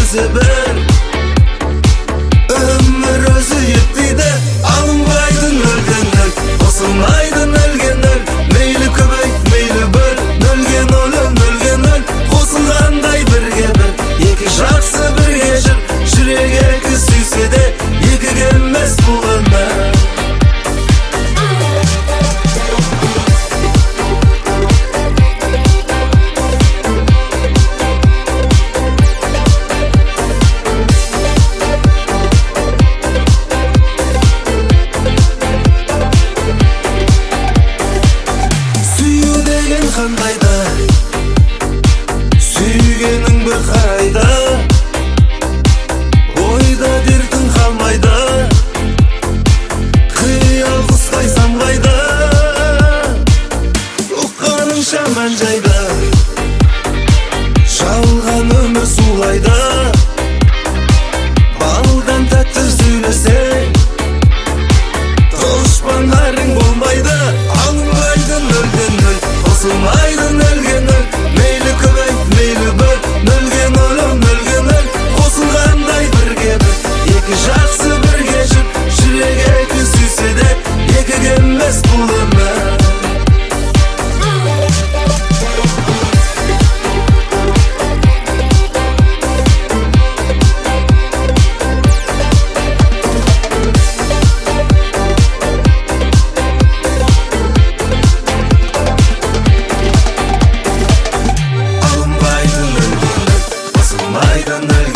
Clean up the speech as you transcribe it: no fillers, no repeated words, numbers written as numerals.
өзі бір. Өмір өзі етпейді, алынбайдың өлгеннің, қосылмайдың өлгеннің. Мейлі көбейт, мейлі бір, нөлген өлім, нөлген өл. Қосылғандай бірге бір, екі жақсы бірге жүр. Жүрек екі сүйсе де, екі келмес бұл өмір. Қандайда сүйгенің бір қарайда, ойда дертің қалмайды, қиял құстай самғайды. Ұққаныңша мән жайды, жалған өмір сулайды. Балдан тәтті сөйлесең, дұшпандарың болмайды. Алынбайдың өлген өл, қосылмайдың өлген өл. Мейлі көбейт, мейлі бір, нөлген өлім, нөлген өл. Қосылғандай бірге бір, екі жақсы бірге жүр. Жүрек екі сүйсе де, екі келмес бұл өмір. Alınbaydın ölgen, basılmaydın ölgen.